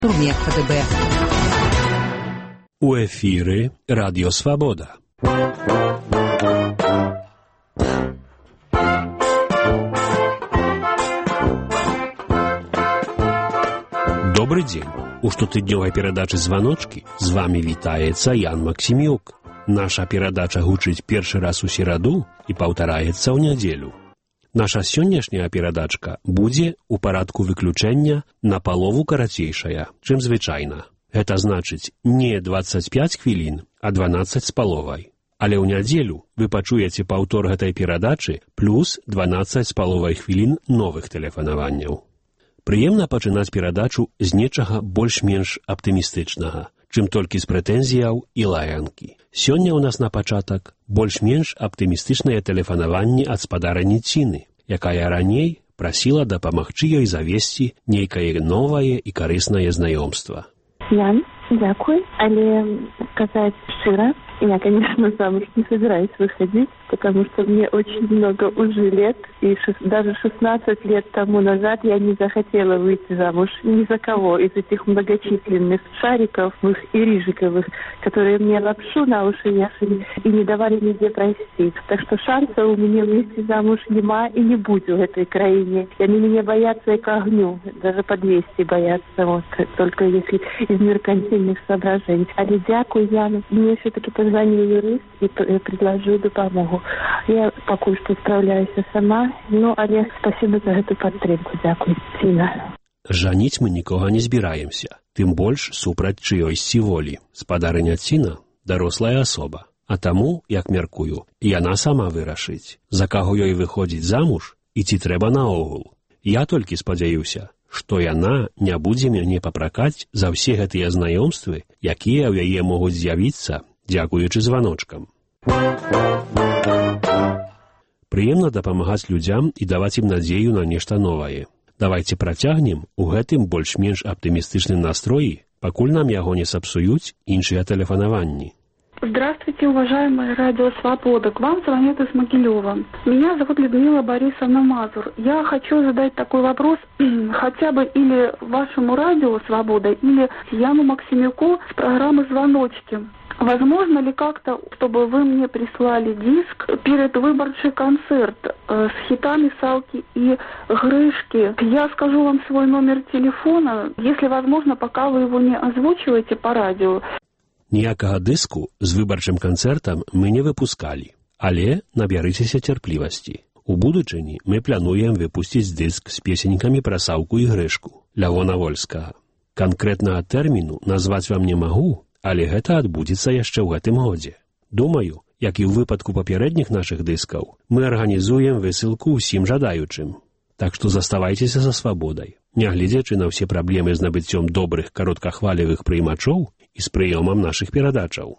Турнір ФДБ. У ефірі Радіо Свобода. Добрый день. У штотыднёвай перадачы «Званочкі» з вами вітаецца Ян Максімюк. Наша перадача гучыць першы раз у сераду і паўтараецца ў нядзелю. Наша сённяшняя перадачка будзе ў парадку выключэння на палову карацейшая, чым звычайна. Гэта значыць не 25 хвілін, а 12 з паловай. Але ў нядзелю вы пачуеце паўтор гэтай перадачы плюс 12 з паловай хвілін новых тэлефанаванняў. Прыемна пачынаць перадачу з нечага больш-менш аптымістычнага, чым толькі з прэтэнзіяў і лаянкі. Сёння ў нас на пачатак больш-менш аптымістычныя тэлефанаванні ад спадарыні Ціны, якая раней прасіла дапамагчы ёй завесці нейкае новае і карыснае знаёмства. Ян, дякую, але сказать широ, я, конечно, замуж не собираюсь выходить, потому что мне очень много уже лет, и даже 16 лет тому назад я не захотела выйти замуж ни за кого из этих многочисленных шариков и рыжиковых, которые мне лапшу на уши вешали и не давали нигде простить. Так что шансов у меня выйти замуж нема и не будет в этой краине. И они меня боятся и к огню, даже по 200 боятся, вот, только если из меркантильных соображений. Але дякую, Яна, мне все-таки позвонил юрист и предложил допомогу. Я пока что справляюсь сама, ну, але спасибо за эту подтримку. Дякую, Ціна. Жаніць мы нікога не збіраемся, тым больш супраць чыёйсьці волі. Спадарыня Ціна – дарослая асоба, а таму, як мяркую, яна сама вырашыць, за каго ёй выходзіць замуж і ці трэба наогул. Я толькі спадзяюся, што яна не будзе мяне папракаць за ўсе гэтыя знаёмствы, якія ў яе могуць з'явіцца, дзякуючы званочкам. Прыемна дапамагаць людзям і даваць ім надзею на нешта новае. Давайце працягнем у гэтым больш-менш аптымістычным настроі, пакуль нам яго не сапсуюць іншыя тэлефанаванні. Здравствуйте, уважаемая Радио Свобода. К вам звонит из Могилева. Меня зовут Людмила Борисовна Мазур. Я хочу задать такой вопрос хотя бы или вашему Радио Свобода, или Яну Максимюку с программы «Звоночки». Возможно ли как-то, чтобы вы мне прислали диск перед выборчий концерт с хитами Салки и Грышки? Я скажу вам свой номер телефона, если возможно, пока вы его не озвучиваете по радио. Ніякага дыску з выбарчым канцэртам мы не выпускалі, але набярыцеся цярплівасці. У будучыні мы плануем выпусціць дыск з песенькамі пра Саўку і Грышку Лявона Вольскага. Канкрэтнага тэрміну назваць вам не магу, але гэта адбудзецца яшчэ ў гэтым годзе. Думаю, як і ў выпадку папярэдніх нашых дыскаў, мы арганізуем высылку ўсім жадаючым. Так што заставайцеся за свабодай, нягледзячы на ўсе праблемы з набыццём добрых кароткахвалевых прыймачоў і з прыёмам нашых перадачаў.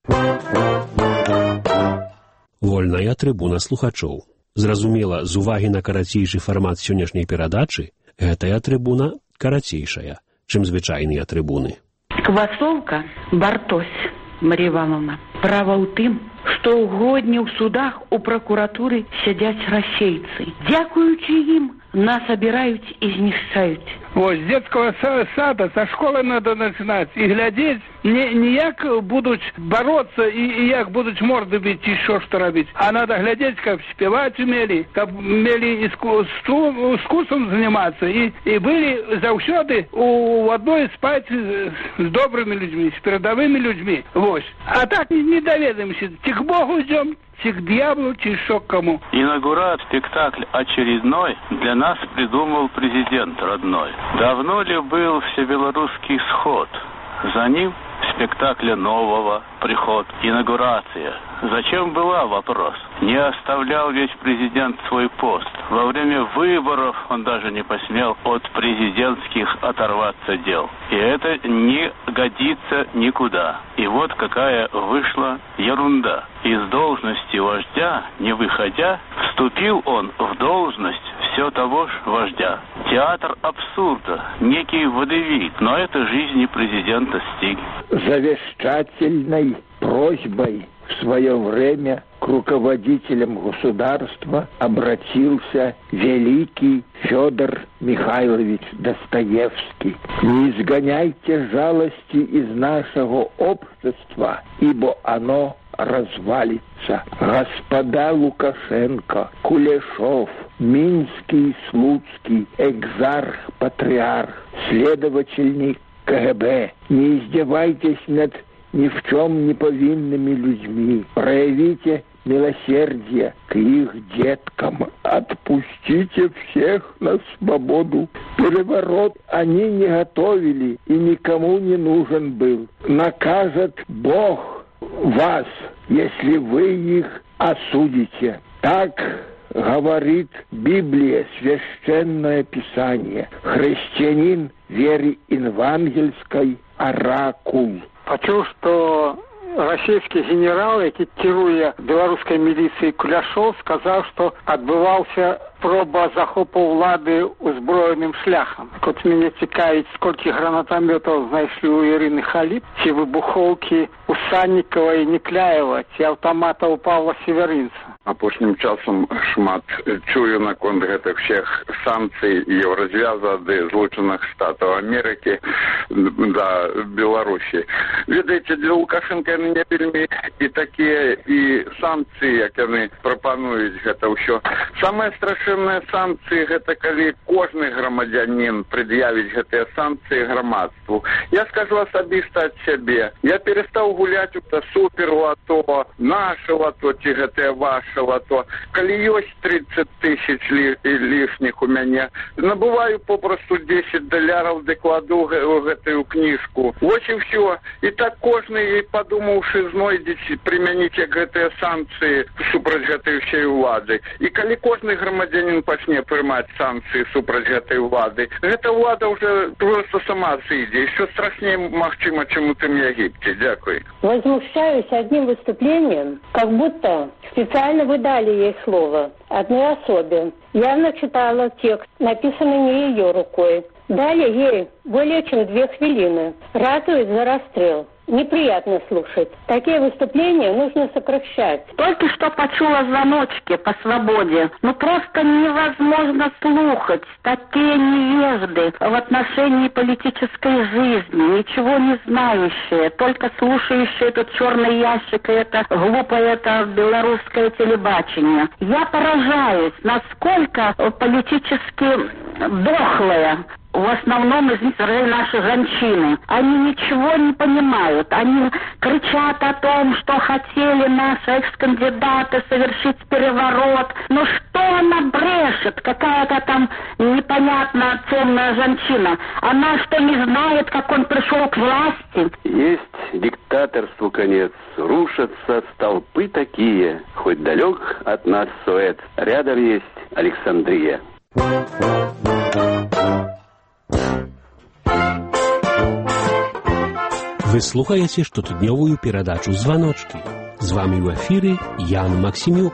Вольная трыбуна слухачоў. Зразумела, з увагі на карацейшы фармат сённяшняй перадачы, гэтая трыбуна карацейшая, чым звычайныя трыбуны. Квасолка, Бартось, Марія Івановна, права ў тым, што ўгодні ў судах у пракуратуры сядзяць расейцы. Дзякуючы ім нас абіраюць і знішчаюць. Вот, с детского сада, со школы надо начинать и глядеть, не як будут бороться и як будут морды бить, еще что робить, а надо глядеть, как спевать умели, как умели искусством заниматься, и были завсёды у одной спать с добрыми людьми, с передовыми людьми, вот. А так не доведаемся, к Богу идем, к дьяволу, еще к кому. Инаугурат, спектакль очередной, для нас придумал президент родной. Давно ли был всебелорусский сход? За ним спектакля нового приход, инаугурация. Зачем была, вопрос? Не оставлял ведь президент свой пост. Во время выборов он даже не посмел от президентских оторваться дел. И это не годится никуда. И вот какая вышла ерунда. Из должности вождя, не выходя, вступил он в должность все того же вождя. Театр абсурда, некий водевиль, но это жизни президента стиль. Завещательной просьбой в свое время к руководителям государства обратился великий Федор Михайлович Достоевский. «Не изгоняйте жалости из нашего общества, ибо оно развалится». Господа Лукашенко, Кулешов, Минский, Слуцкий, экзарх, патриарх, следовательник КГБ, не издевайтесь над ни в чем не повинными людьми. Проявите милосердие к их деткам. Отпустите всех на свободу. Переворот они не готовили и никому не нужен был. Накажет Бог вас, если вы их осудите. Так говорит Библия, Священное Писание. Христианин веры евангельской оракул. Почув, што расійскі генерал, які кіруе беларускай міліцыяй Куляшов, сказаў, што адбываўся проба захопу ўлады узброеным шляхам. Хоць мяне цікавіць, сколькі гранатамётаў знайшлі ў Ірыны Халіп, ці выбухоўкі у Саннікава і Некляева, ці аўтаматаў Павла Северынца. Апошнім часам шмат чую наконт гэтых всех санкцый і развяза ад Злучаных Штатаў Амерыкі да Беларусі. Ведаеце, для Лукашенка яны не вельмі і такія, і санкцыі, як яны прапануюць гэта ўсё. Самае страшэннае санкцыі гэта калі кожны грамадзянін прад'явіць гэтыя санкцыі грамадству. Я скажу асабіста ад сябе. Я перастаў гуляць у супер лато, наше лато, ці гэтае ваше лато. Калі ёсць 30 тысяч лішніх у мяне, набываю попросту $10, ды кладу гэтую кніжку. Вось і ўсё. І так кожны, падумаўшы, знойдзець, прымяніце гэтыя санкцыі супраць гэтай ўсей улады. І калі кожны грамадзянін пачне прымаць санкцыі супраць гэтай улады, гэта ўлада ўжо просто сама сыдзе. Еще страшнее, магчыма, чым у тым Египте. Дякую. Возмущаюсь одним выступлением, как будто специально вы дали ей слово, одной особе. Явно читала текст, написанный не ее рукой. Дали ей более чем 2 хвилины. Ратует за расстрел. Неприятно слушать. Такие выступления нужно сокращать. Только что почула звоночки по свободе. Ну просто невозможно слухать. Такие невежды в отношении политической жизни, ничего не знающие, только слушающие этот черный ящик и это глупое это белорусское телебачение. Я поражаюсь, насколько политически дохлые в основном из них наши женщины. Они ничего не понимают. Они кричат о том, что хотели наши экс-кандидаты совершить переворот. Но что она брешет? Какая-то там непонятная темная женщина. Она что, не знает, как он пришел к власти? Есть диктаторству конец. Рушатся столпы такие. Хоть далек от нас Суэц. Рядом есть Александрия. Вы слухаете штотыднёвую перадачу «Звоночки». З вами в эфире Ян Максимюк.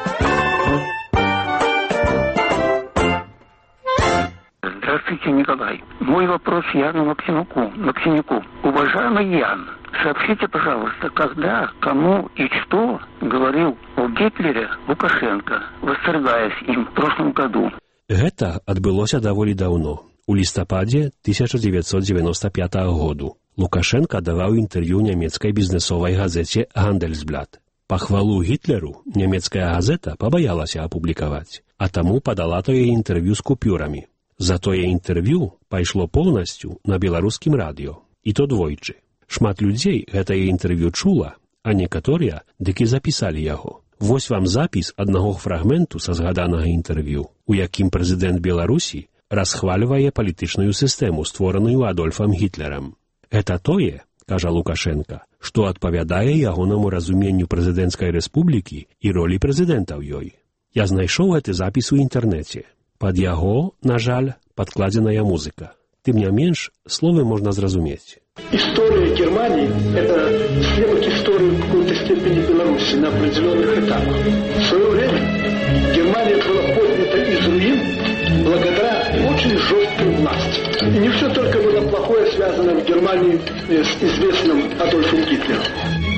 Здравствуйте, Николай. Мой вопрос Яну Максимюку. Уважаемый Ян, сообщите, пожалуйста, когда, кому и что говорил о Гитлере Лукашенко, восторгаясь им в прошлом году. Гэта адбылося даволі даўно, у лістападзе 1995 году. Лукашенко даваў інтэрв'ю нямецкай бізнесовай газеце «Гандельсблат». Пахвалу Гітлеру нямецкая газета пабаялася апублікаваць, а таму падала тое інтэрв'ю з купюрамі. Затое інтэрв'ю пайшло поўнасцю на беларускім радыё, і то двойчы. Шмат людзей гэтае інтэрв'ю чула, а некаторыя дык і запісалі яго. Вось вам запіс аднаго фрагменту са згаданага інтэрв'ю, у якім прэзідэнт Беларусі расхвальвае палітычную сістэму, створаную Адольфам Гітлерам. Гэта тое, кажа Лукашенка, што адпавядае ягонаму разуменню прэзідэнцкай рэспублікі і ролі прэзідэнта ў ёй. Я знайшоў гэты запіс у інтэрнэце. Пад яго, на жаль, падкладзеная музыка. Тым не менш, словы можна зразумець. История Германии – это слепок истории в какой-то степени Беларуси на определенных этапах. В свое время Германия была поднята из руин благодаря очень жесткой власти. И не все только было плохое связано в Германии с известным Адольфом Гитлером.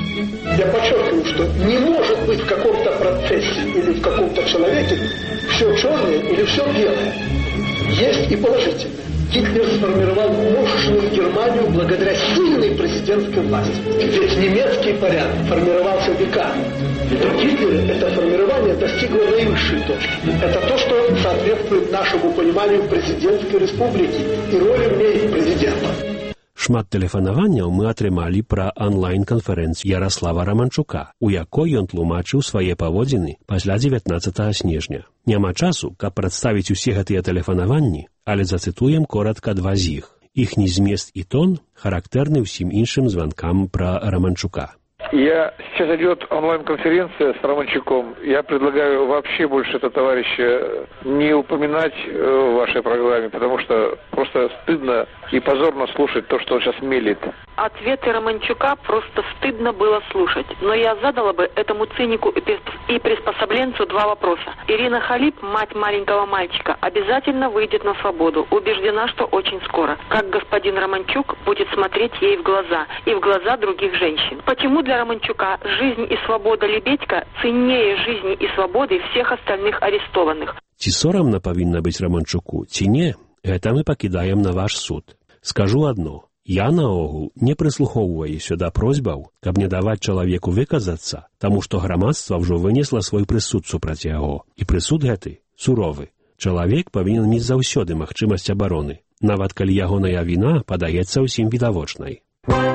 Я подчеркиваю, что не может быть в каком-то процессе или в каком-то человеке все черное или все белое. Есть и положительное. Гитлер сформировал мощную Германию благодаря сильной президентской власти. Ведь немецкий порядок формировался веками. Для Гитлера это формирование достигло наивысшей точки. Это то, что соответствует нашему пониманию президентской республики и роли в ней президента. Шмат тэлефанаванняў мы атрымалі пра онлайн-канферэнцыю Ярослава Романчука, у якой ён тлумачыў свае паводзіны пасля 19 снежня. Няма часу, каб прадставіць усе гэтыя тэлефанаванні, але зацытуем коратка два з іх. Іхні змест і тон характэрны ўсім іншым званкам пра Романчука. Сейчас идет онлайн-конференция с Романчуком. Я предлагаю вообще больше этого товарища не упоминать в вашей программе, потому что просто стыдно и позорно слушать то, что он сейчас мелит. Ответы Романчука просто стыдно было слушать. Но я задала бы этому цинику и приспособленцу два вопроса. Ирина Халип, мать маленького мальчика, обязательно выйдет на свободу. Убеждена, что очень скоро. Как господин Романчук будет смотреть ей в глаза и в глаза других женщин? Почему для Романчука жизнь и свобода Лебедька ценнее жизни и свободы всех остальных арестованных? Ці сорамна павінна быць Романчуку, ці не? Гэта мы пакідаем на ваш суд. Скажу адно. Я наогул не прыслухоўваюся да просьбаў, каб не даваць чалавеку выказацца, таму што грамадства ўжо вынесла свой прысуд супраць яго. І прысуд гэты суровы. Чалавек павінен мець заўсёды магчымасць абароны, нават калі ягоная віна падаецца ўсім відавочнай.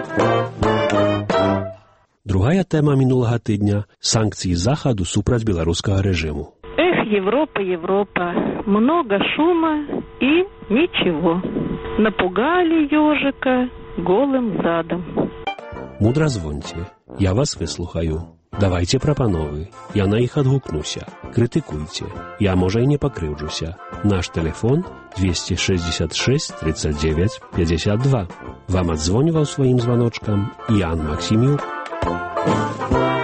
Другая тэма мінулага тыдня – санкцыі Захаду супраць беларускага рэжыму. Эх, Европа, Европа, много шума и ничего. Напугали ежика голым задом. Мудра звоньте, я вас выслухаю. Давайте прапановы, я на іх адгукнуся. Крытыкуйце, я, можа, і не пакрыўджуся. Наш тэлефон 266 39 52. Вам адзвоніваў сваім званочкам Ян Максімюк.